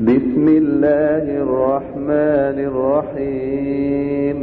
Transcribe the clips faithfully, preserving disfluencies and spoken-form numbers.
بسم الله الرحمن الرحيم.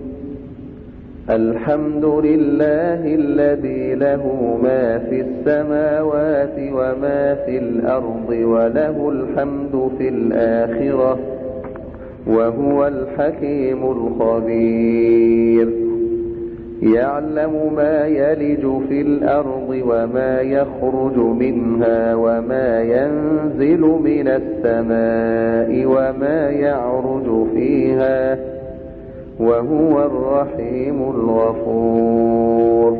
الحمد لله الذي له ما في السماوات وما في الأرض وله الحمد في الآخرة وهو الحكيم الخبير. يعلم ما يلج في الأرض وما يخرج منها وما ينزل من السماء وما يعرج فيها وهو الرحيم الغفور.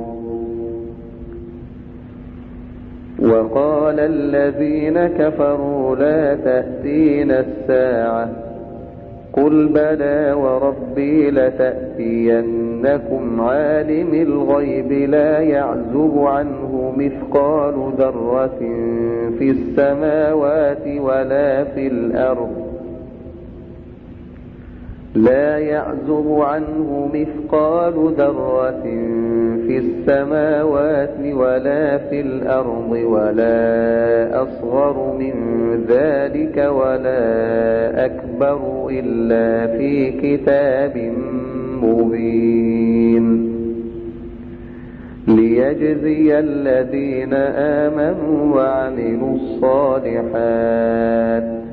وقال الذين كفروا لا تأتينا الساعة قل بلى وربي لتأتينكم عالم الغيب لا يعزب عنه مثقال ذرة في السماوات ولا في الأرض لا يعزب عنه مثقال ذرة في السماوات ولا في الأرض ولا أصغر من ذلك ولا أكبر إلا في كتاب مبين. ليجزي الذين آمنوا وعملوا الصالحات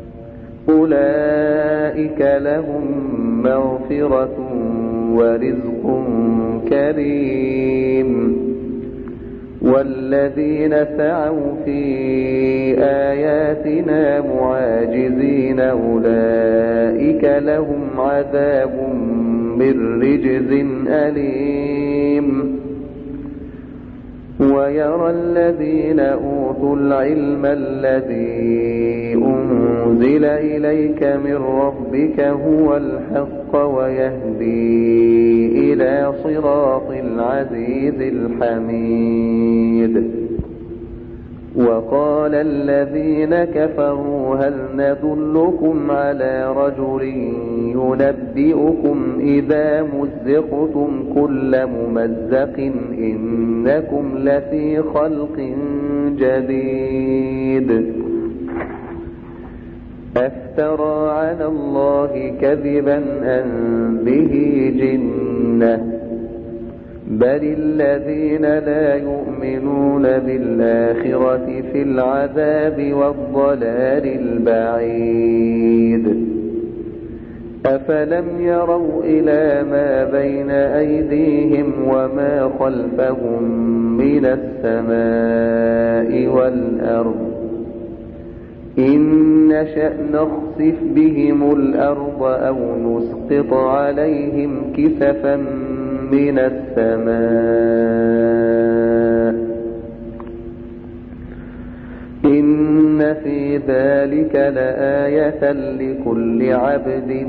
أولئك لهم مغفرة ورزق كريم. والذين سعوا في آياتنا معاجزين أولئك لهم عذاب من رجز أليم. ويرى الذين أوتوا العلم الذي أنزل إليك من ربك هو الحق ويهدي إلى صراط العزيز الحميد. وقال الذين كفروا هل ندلكم على رجل ينبئكم إذا مزقتم كل ممزق إنكم لفي خلق جديد. أفترى على الله كذبا أم به جنة بل الذين لا يؤمنون بالآخرة في العذاب والضلال البعيد. أفلم يروا إلى ما بين أيديهم وما خلفهم من السماء والأرض إن نشأ نخسف بهم الأرض أو نسقط عليهم كسفا من السماء إن في ذلك لآية لكل عبد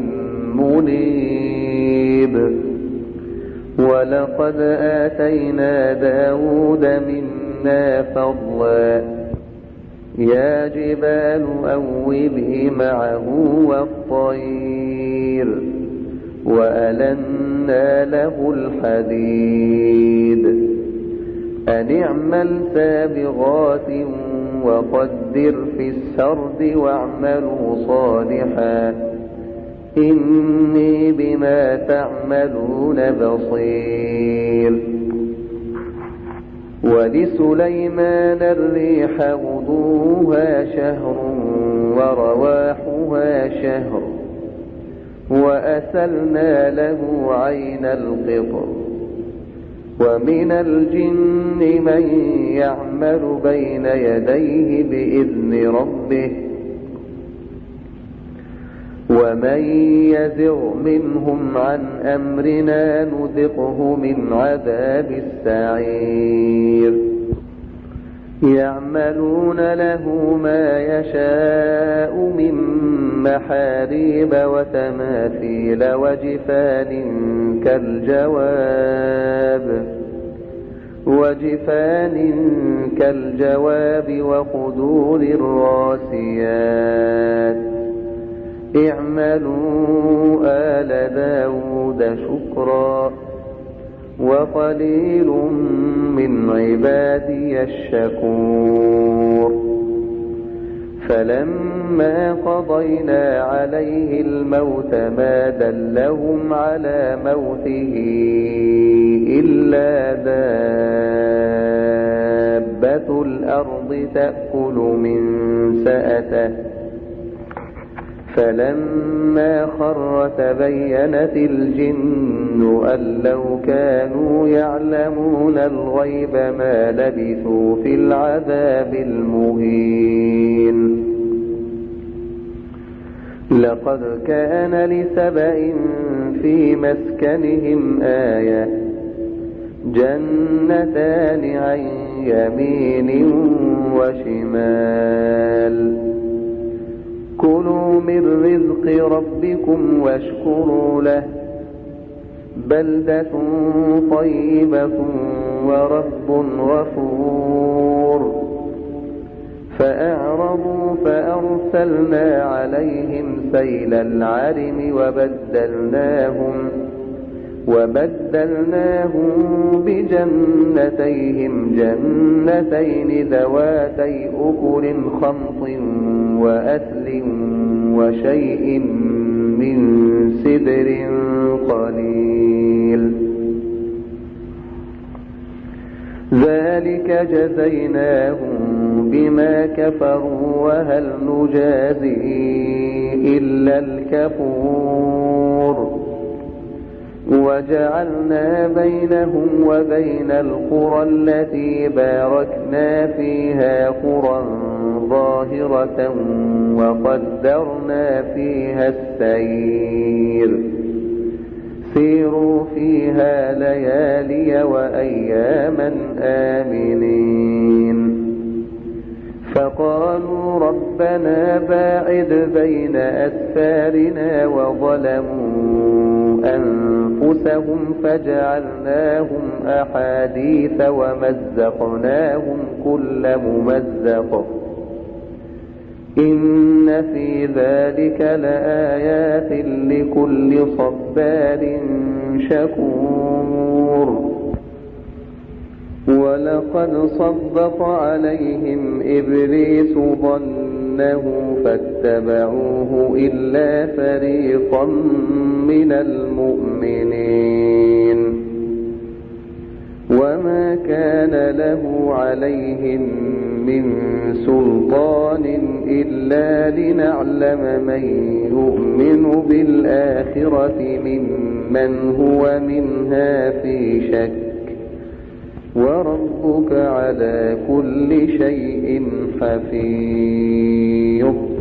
منيب. ولقد آتينا داود منا فضلا يا جبال أوبي معه والطير وألنا له الحديد أن اعمل سابغات وقدر في السرد واعملوا صالحا إني بما تعملون بصير. ولسليمان الريح غدوها شهر ورواحها شهر وأسلنا له عين القطر. ومن الجن من يعمل بين يديه بإذن ربه ومن يزغ منهم عن أمرنا نذقه من عذاب السعير. يعملون له ما يشاء من محاريب وتماثيل وجفان كالجواب وجفان كالجواب وقدور الراسيات اعملوا آل داود شكرا وقليل من عبادي الشكور. فلما قضينا عليه الموت ما دلهم على موته إلا دابة الأرض تأكل من سأته فلما خر تبينت الجن أن لو كانوا يعلمون الغيب ما لبثوا في العذاب المهين. لقد كان لسبإ في مسكنهم آية جنتان عن يمين وشمال كلوا من رزق ربكم واشكروا له بلدة طيبة ورب غفور. فأعرضوا فأرسلنا عليهم سيل العرم وبدلناهم وبدلناهم بجنتيهم جنتين ذواتي أكل خمط وأثل وشيء من سدر قليل ذلك جزيناهم بما كفروا وهل نجازي إلا الكفور. وجعلنا بينهم وبين القرى التي باركنا فيها قرى ظاهرة وقدرنا فيها السير سيروا فيها ليالي وأياما آمنين. فقالوا ربنا باعد بين أسفارنا وظلموا أنفسهم فجعلناهم أحاديث ومزقناهم كل ممزق إن في ذلك لآيات لكل صبار شكور. ولقد صدق عليهم إبليس ظنه فاتبعوه إلا فريقا من المؤمنين وما كان له عليهم من سلطان إلا لنعلم من يؤمن بالآخرة ممن هو منها في شك وربك على كل شيء حفيظ.